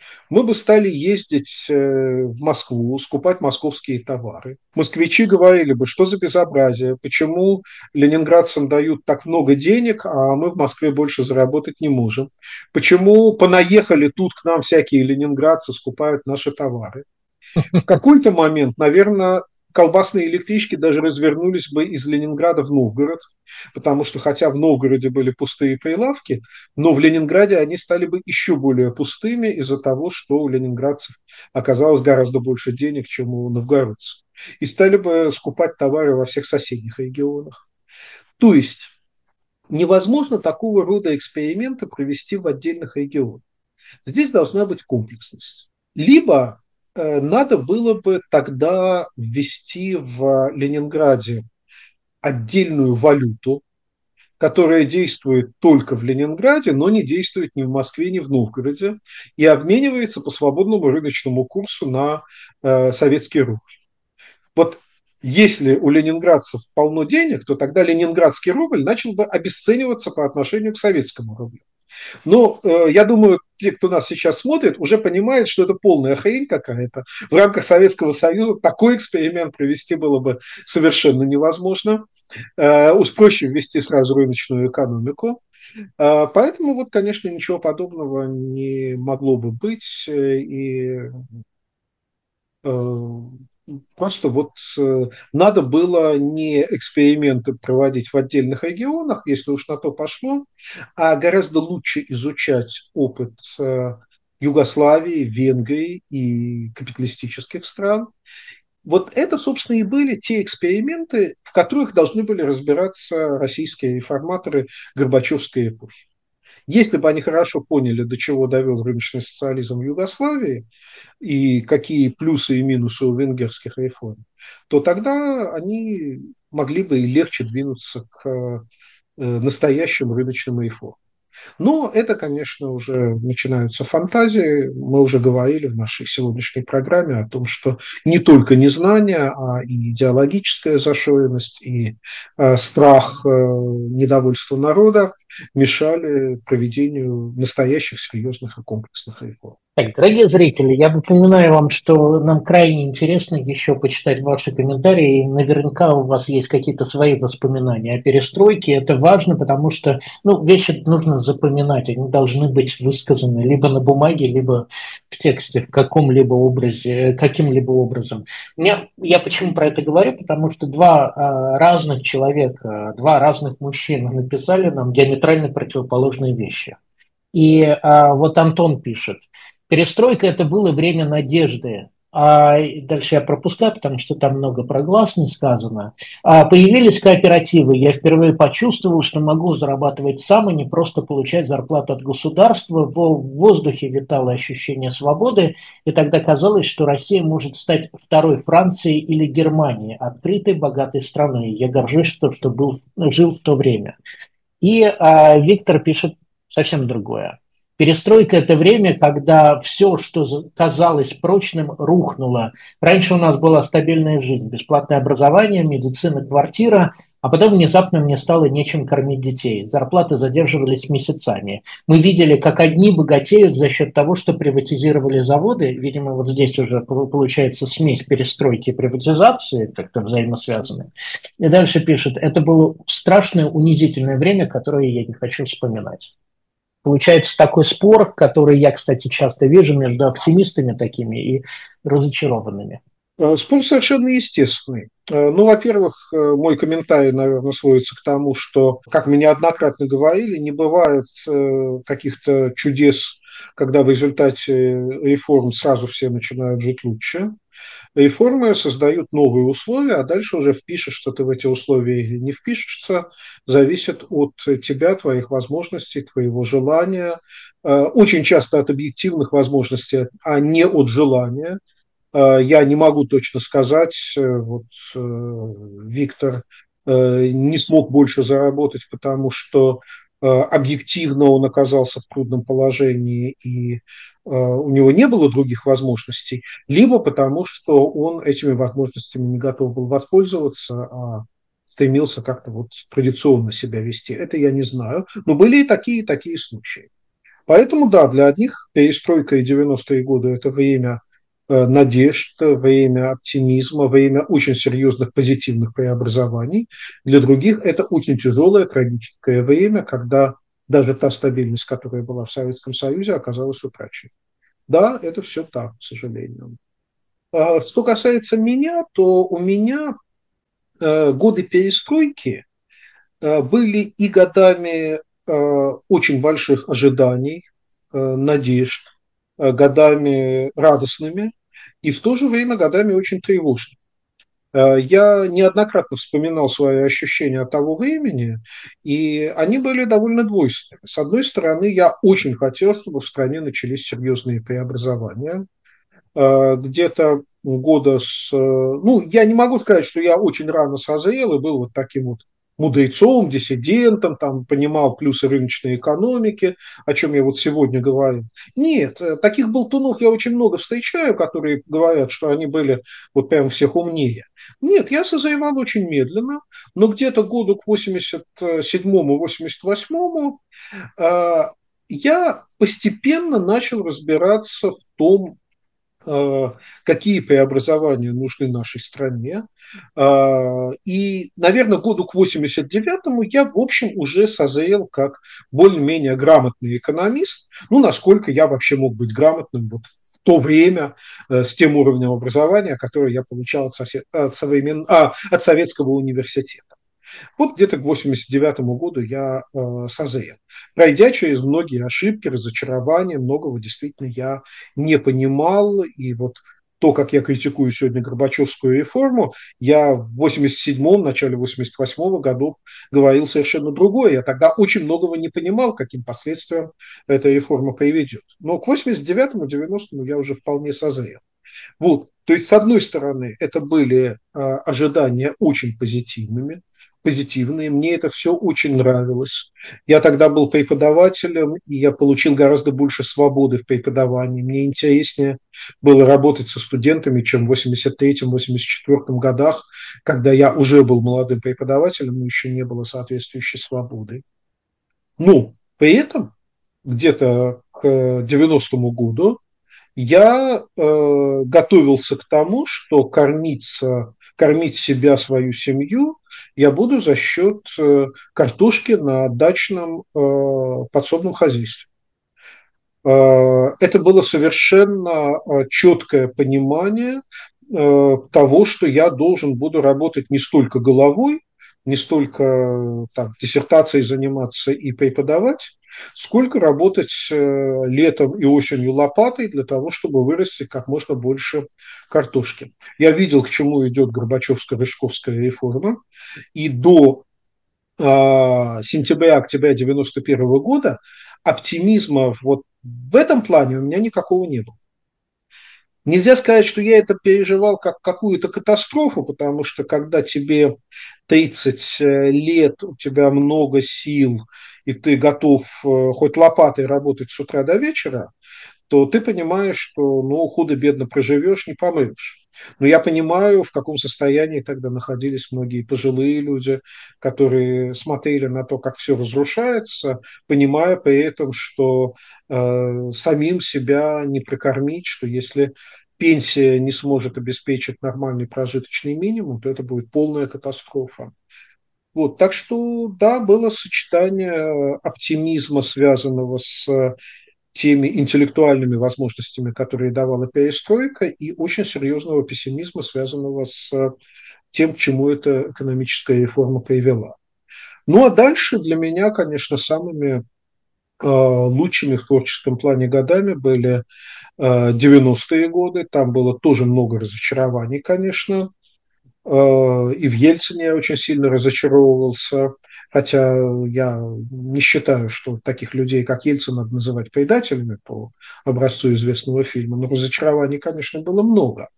A: Мы бы стали ездить в Москву, скупать московские товары. Москвичи говорили бы, что за безобразие, почему ленинградцам дают так много денег, а мы в Москве больше заработать не можем. Почему понаехали тут к нам всякие ленинградцы, скупают наши товары. В какой-то момент, наверное, колбасные электрички даже развернулись бы из Ленинграда в Новгород, потому что хотя в Новгороде были пустые прилавки, но в Ленинграде они стали бы еще более пустыми из-за того, что у ленинградцев оказалось гораздо больше денег, чем у новгородцев. И стали бы скупать товары во всех соседних регионах. То есть невозможно такого рода эксперименты провести в отдельных регионах. Здесь должна быть комплексность. Либо надо было бы тогда ввести в Ленинграде отдельную валюту, которая действует только в Ленинграде, но не действует ни в Москве, ни в Новгороде, и обменивается по свободному рыночному курсу на советский рубль. Вот если у ленинградцев полно денег, то тогда ленинградский рубль начал бы обесцениваться по отношению к советскому рублю. Но я думаю, те, кто нас сейчас смотрит, уже понимают, что это полная хрень какая-то. В рамках Советского Союза такой эксперимент провести было бы совершенно невозможно. Уж проще ввести сразу рыночную экономику. Поэтому, вот, конечно, ничего подобного не могло бы быть. И э, просто вот надо было не эксперименты проводить в отдельных регионах, если уж на то пошло, а гораздо лучше изучать опыт Югославии, Венгрии и капиталистических стран. Вот это, собственно, и были те эксперименты, в которых должны были разбираться российские реформаторы Горбачевской эпохи. Если бы они хорошо поняли, до чего довел рыночный социализм в Югославии и какие плюсы и минусы у венгерских реформ, то тогда они могли бы и легче двинуться к настоящим рыночным реформам. Но это, конечно, уже начинаются фантазии. Мы уже говорили в нашей сегодняшней программе о том, что не только незнание, а и идеологическая зашоренность, и страх, недовольство народа мешали проведению настоящих серьезных и комплексных реформ.
B: Так, дорогие зрители, я напоминаю вам, что нам крайне интересно еще почитать ваши комментарии. И наверняка у вас есть какие-то свои воспоминания о перестройке. Это важно, потому что вещи нужно запоминать. Они должны быть высказаны либо на бумаге, либо в тексте, в каком-либо образе, каким-либо образом. Я почему про это говорю? Потому что два разных человека, два разных мужчины написали нам диаметрально противоположные вещи. И вот Антон пишет: перестройка – это было время надежды. Дальше я пропускаю, потому что там много про глаз не сказано. Появились кооперативы. Я впервые почувствовал, что могу зарабатывать сам, и не просто получать зарплату от государства. В воздухе витало ощущение свободы, и тогда казалось, что Россия может стать второй Францией или Германией, открытой, богатой страной. Я горжусь, что жил в то время. И Виктор пишет совсем другое. Перестройка – это время, когда все, что казалось прочным, рухнуло. Раньше у нас была стабильная жизнь, бесплатное образование, медицина, квартира, а потом внезапно мне стало нечем кормить детей. Зарплаты задерживались месяцами. Мы видели, как одни богатеют за счет того, что приватизировали заводы. Видимо, вот здесь уже получается смесь перестройки и приватизации, как-то взаимосвязаны. И дальше пишет: это было страшное, унизительное время, которое я не хочу вспоминать. Получается такой спор, который я, кстати, часто вижу между оптимистами такими и разочарованными.
A: Спор совершенно естественный. Ну, во-первых, мой комментарий, наверное, сводится к тому, что, как мы неоднократно говорили, не бывает каких-то чудес, когда в результате реформ сразу все начинают жить лучше. Реформы создают новые условия, а дальше уже впишешь, что ты в эти условия или не впишешься, зависит от тебя, твоих возможностей, твоего желания, очень часто от объективных возможностей, а не от желания. Я не могу точно сказать, вот Виктор не смог больше заработать, потому что объективно он оказался в трудном положении и у него не было других возможностей, либо потому что он этими возможностями не готов был воспользоваться, а стремился как-то вот традиционно себя вести. Это я не знаю, но были и такие случаи. Поэтому, да, для одних перестройка и 90-е годы – это время надежд, время оптимизма, время очень серьезных позитивных преобразований. Для других это очень тяжелое, трагическое время, когда даже та стабильность, которая была в Советском Союзе, оказалась утрачена. Да, это все так, к сожалению. Что касается меня, то у меня годы перестройки были и годами очень больших ожиданий, надежд, годами радостными, и в то же время годами очень тревожными. Я неоднократно вспоминал свои ощущения от того времени, и они были довольно двойственными. С одной стороны, я очень хотел, чтобы в стране начались серьезные преобразования. Где-то года с... Ну, я не могу сказать, что я очень рано созрел и был вот таким вот мудрецом, диссидентом, там, понимал плюсы рыночной экономики, о чем я вот сегодня говорю. Нет, таких болтунов я очень много встречаю, которые говорят, что они были вот прям всех умнее. Нет, я созревал очень медленно, но где-то году к 87-88 я постепенно начал разбираться в том, какие преобразования нужны нашей стране. И, наверное, году к 89-му я, в общем, уже созрел как более-менее грамотный экономист, ну, насколько я вообще мог быть грамотным вот в то время с тем уровнем образования, который я получал от Советского университета. Вот где-то к 89 году я созрел. Пройдя через многие ошибки, разочарования, многого действительно я не понимал. И вот то, как я критикую сегодня Горбачевскую реформу, я в 87-м, начале 88-го годов говорил совершенно другое. Я тогда очень многого не понимал, каким последствиям эта реформа приведет. Но к 89-му, 90-му я уже вполне созрел. Вот. То есть, с одной стороны, это были ожидания очень позитивные. Мне это все очень нравилось. Я тогда был преподавателем, и я получил гораздо больше свободы в преподавании. Мне интереснее было работать со студентами, чем в 83-84 годах, когда я уже был молодым преподавателем, но еще не было соответствующей свободы. Ну, при этом где-то к 90-му году я готовился к тому, что кормить себя, свою семью я буду за счет картошки на дачном подсобном хозяйстве. Это было совершенно четкое понимание того, что я должен буду работать не столько головой, не столько там, диссертацией заниматься и преподавать, сколько работать летом и осенью лопатой для того, чтобы вырасти как можно больше картошки. Я видел, к чему идет Горбачевско-Рыжковская реформа, и до сентября-октября 91 года оптимизма вот в этом плане у меня никакого не было. Нельзя сказать, что я это переживал как какую-то катастрофу, потому что когда тебе 30 лет, у тебя много сил, и ты готов хоть лопатой работать с утра до вечера, то ты понимаешь, что ну, худо-бедно проживешь, не помрешь. Но я понимаю, в каком состоянии тогда находились многие пожилые люди, которые смотрели на то, как все разрушается, понимая при этом, что самим себя не прокормить, что если пенсия не сможет обеспечить нормальный прожиточный минимум, то это будет полная катастрофа. Вот, так что, да, было сочетание оптимизма, связанного с теми интеллектуальными возможностями, которые давала перестройка, и очень серьезного пессимизма, связанного с тем, к чему эта экономическая реформа привела. Ну а дальше для меня, конечно, самыми лучшими в творческом плане годами были 90-е годы. Там было тоже много разочарований, конечно. И в Ельцине я очень сильно разочаровывался, хотя я не считаю, что таких людей, как Ельцин, надо называть предателями по образцу известного фильма, но разочарований, конечно, было много.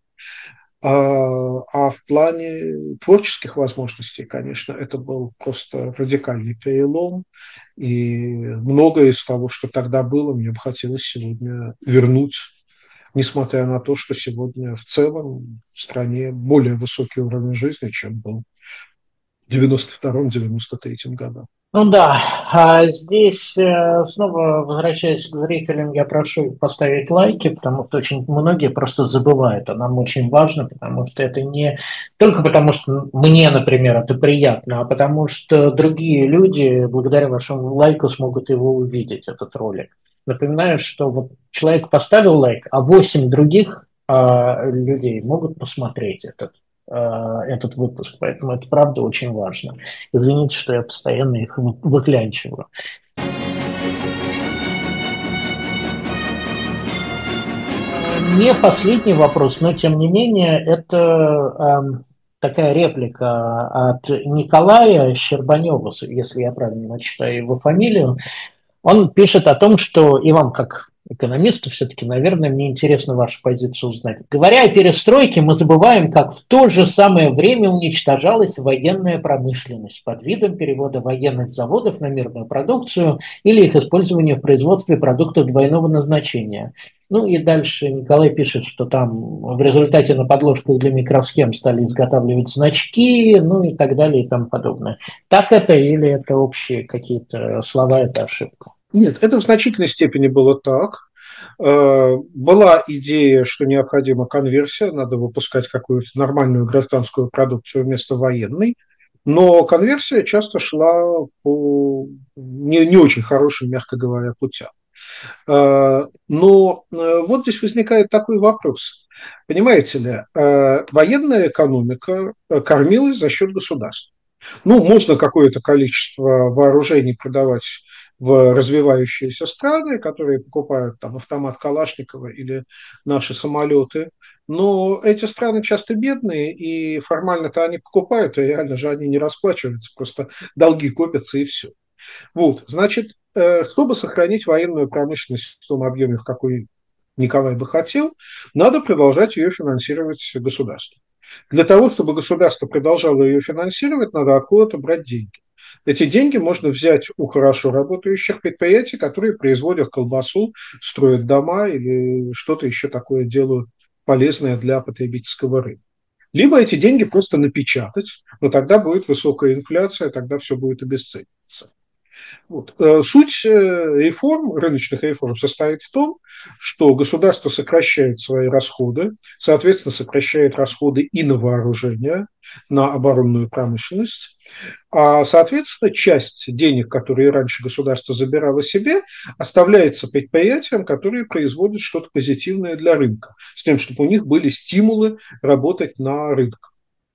A: А в плане творческих возможностей, конечно, это был просто радикальный перелом, и многое из того, что тогда было, мне бы хотелось сегодня вернуть, несмотря на то, что сегодня в целом в стране более высокий уровень жизни, чем был в 92-93 годах.
B: Ну да, а здесь снова возвращаясь к зрителям, я прошу их поставить лайки, потому что очень многие просто забывают, а нам очень важно, потому что это не только потому, что мне, например, это приятно, а потому что другие люди благодаря вашему лайку смогут его увидеть, этот ролик. Напоминаю, что вот человек поставил лайк, а 8 других людей могут посмотреть этот выпуск, поэтому это правда очень важно. Извините, что я постоянно их выклянчиваю. Не последний вопрос, но тем не менее, это такая реплика от Николая Щербанева, если я правильно читаю его фамилию. Он пишет о том, что и вам, как экономисту, все-таки, наверное, мне интересно вашу позицию узнать. Говоря о перестройке, мы забываем, как в то же самое время уничтожалась военная промышленность под видом перевода военных заводов на мирную продукцию или их использования в производстве продуктов двойного назначения. Ну и дальше Николай пишет, что там в результате на подложках для микросхем стали изготавливать значки, ну и так далее и тому подобное. Так это или это общие какие-то слова, это ошибка?
A: Нет, это в значительной степени было так. Была идея, что необходима конверсия, надо выпускать какую-то нормальную гражданскую продукцию вместо военной, но конверсия часто шла по не очень хорошим, мягко говоря, путям. Но вот здесь возникает такой вопрос. Понимаете ли, военная экономика кормилась за счет государства. Ну, можно какое-то количество вооружений продавать в развивающиеся страны, которые покупают там автомат Калашникова или наши самолеты, но эти страны часто бедные, и формально-то они покупают, и реально же они не расплачиваются, просто долги копятся и все. Вот, значит, чтобы сохранить военную промышленность в том объеме, в какой Николай бы хотел, надо продолжать ее финансировать государством. Для того, чтобы государство продолжало ее финансировать, надо откуда-то брать деньги. Эти деньги можно взять у хорошо работающих предприятий, которые производят колбасу, строят дома или что-то еще такое делают полезное для потребительского рынка. Либо эти деньги просто напечатать, но тогда будет высокая инфляция, тогда все будет обесцениваться. Вот. Суть реформ, рыночных реформ состоит в том, что государство сокращает свои расходы, соответственно, сокращает расходы и на вооружение, на оборонную промышленность, а, соответственно, часть денег, которые раньше государство забирало себе, оставляется предприятиям, которые производят что-то позитивное для рынка, с тем, чтобы у них были стимулы работать на рынок.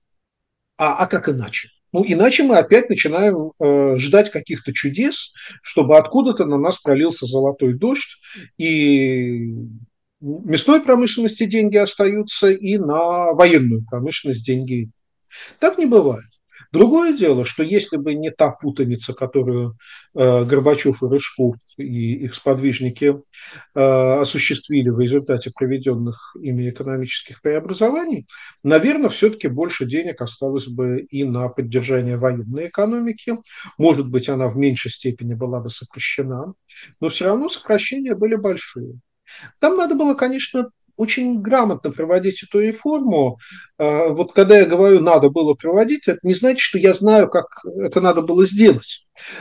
A: А как иначе? Ну, иначе мы опять начинаем ждать каких-то чудес, чтобы откуда-то на нас пролился золотой дождь, и мясной промышленности деньги остаются, и на военную промышленность деньги. Так не бывает. Другое дело, что если бы не та путаница, которую Горбачев и Рыжков и их сподвижники осуществили в результате проведенных ими экономических преобразований, наверное, все-таки больше денег осталось бы и на поддержание военной экономики. Может быть, она в меньшей степени была бы сокращена, но все равно сокращения были большие. Там надо было, конечно, очень грамотно проводить эту реформу. Вот когда я говорю, надо было проводить, это не значит, что я знаю, как это надо было сделать.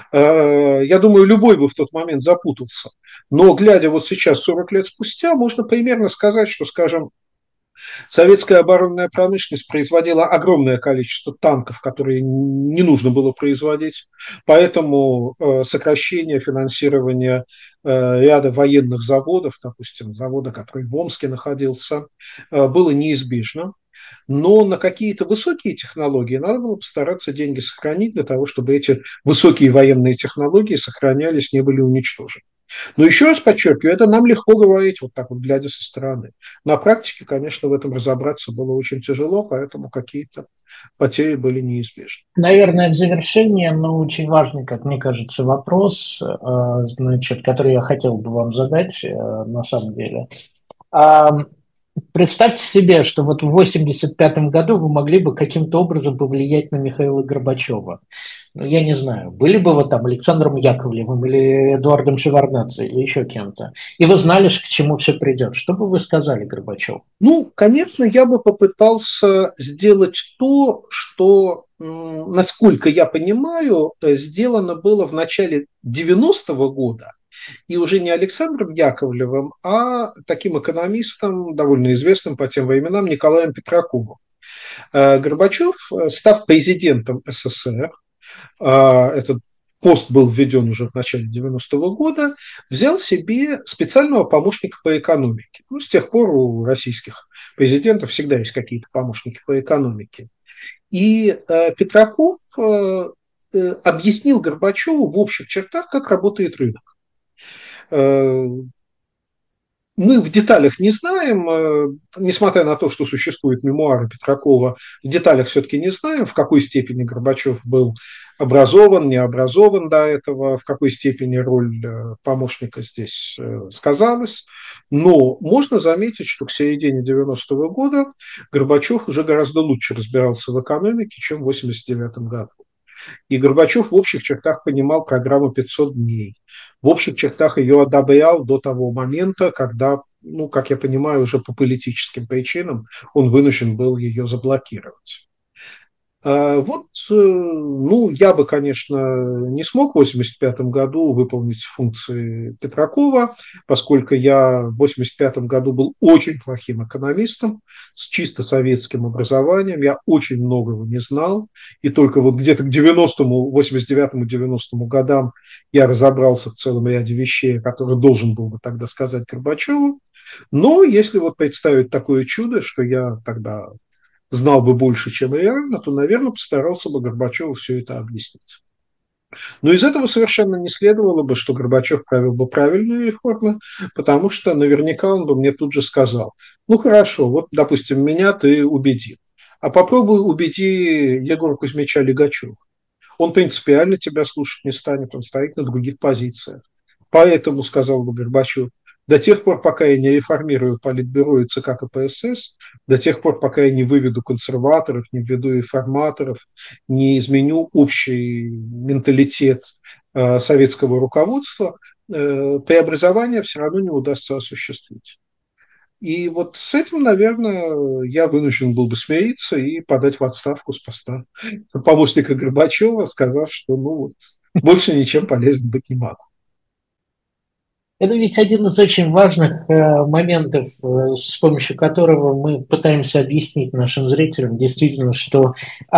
A: Я думаю, любой бы в тот момент запутался. Но глядя вот сейчас, 40 лет спустя, можно примерно сказать, что, скажем, советская оборонная промышленность производила огромное количество танков, которые не нужно было производить, поэтому сокращение финансирования ряда военных заводов, допустим, завода, который в Омске находился, было неизбежно. Но на какие-то высокие технологии надо было постараться деньги сохранить для того, чтобы эти высокие военные технологии сохранялись, не были уничтожены. Но еще раз подчеркиваю, это нам легко говорить, вот так вот, глядя со стороны. На практике, конечно, в этом разобраться было очень тяжело, поэтому какие-то потери были неизбежны.
B: Наверное, в завершение, но очень важный, как мне кажется, вопрос, значит, который я хотел бы вам задать на самом деле. Представьте себе, что вот в 1985 году вы могли бы каким-то образом повлиять на Михаила Горбачева. Ну, я не знаю, были бы вы там Александром Яковлевым или Эдуардом Шеварднадзе или еще кем-то, и вы знали, к чему все придет. Что бы вы сказали Горбачеву?
A: Ну, конечно, я бы попытался сделать то, что, насколько я понимаю, сделано было в начале 90-го года, и уже не Александром Яковлевым, а таким экономистом, довольно известным по тем временам, Николаем Петраковым. Горбачев, став президентом СССР, этот пост был введен уже в начале 90-го года, взял себе специального помощника по экономике. Ну, с тех пор у российских президентов всегда есть какие-то помощники по экономике. И Петраков объяснил Горбачеву в общих чертах, как работает рынок. Мы в деталях не знаем, несмотря на то, что существуют мемуары Петракова, в деталях все-таки не знаем, в какой степени Горбачев был образован, не образован до этого, в какой степени роль помощника здесь сказалась. Но можно заметить, что к середине 90-го года Горбачев уже гораздо лучше разбирался в экономике, чем в 1989 году. И Горбачев в общих чертах понимал программу 500 дней. В общих чертах ее одобрял до того момента, когда, ну, как я понимаю, уже по политическим причинам он вынужден был ее заблокировать. Вот, ну, я бы, конечно, не смог в 1985 году выполнить функции Петракова, поскольку я в 1985 году был очень плохим экономистом, с чисто советским образованием, я очень многого не знал, и только вот где-то к 90-му, 89-90 годам я разобрался в целом ряде вещей, которые должен был бы тогда сказать Горбачеву. Но если вот представить такое чудо, что я тогда знал бы больше, чем реально, то, наверное, постарался бы Горбачеву все это объяснить. Но из этого совершенно не следовало бы, что Горбачев провел бы правильные реформы, потому что наверняка он бы мне тут же сказал: ну хорошо, вот, допустим, меня ты убедил, а попробуй убеди Егора Кузьмича Лигачева. Он принципиально тебя слушать не станет, он стоит на других позициях. Поэтому, сказал бы Горбачев, до тех пор, пока я не реформирую Политбюро и ЦК КПСС, до тех пор, пока я не выведу консерваторов, не введу реформаторов, не изменю общий менталитет советского руководства, преобразование все равно не удастся осуществить. И вот с этим, наверное, я вынужден был бы смириться и подать в отставку с поста помощника Горбачева, сказав, что ну вот, больше ничем полезным быть не могу.
B: Это ведь один из очень важных моментов, с помощью которого мы пытаемся объяснить нашим зрителям действительно, что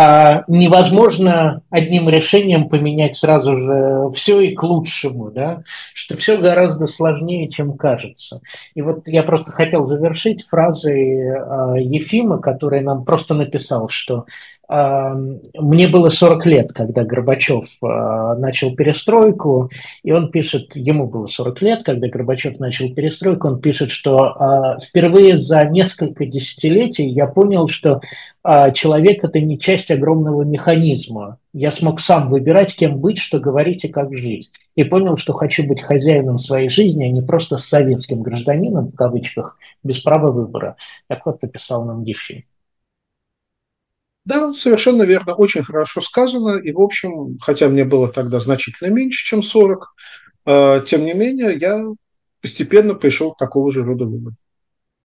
B: невозможно одним решением поменять сразу же все и к лучшему, да? Что все гораздо сложнее, чем кажется. И вот я просто хотел завершить фразой Ефима, который нам просто написал, что мне было 40 лет, когда Горбачев начал перестройку, и он пишет, ему было 40 лет, когда Горбачев начал перестройку, он пишет, что впервые за несколько десятилетий я понял, что человек – это не часть огромного механизма. Я смог сам выбирать, кем быть, что говорить и как жить. И понял, что хочу быть хозяином своей жизни, а не просто советским гражданином, в кавычках, без права выбора. Так вот написал нам Ефим.
A: Да, совершенно верно, очень хорошо сказано. И, в общем, хотя мне было тогда значительно меньше, чем 40, тем не менее, я постепенно пришел к такого же рода выводу.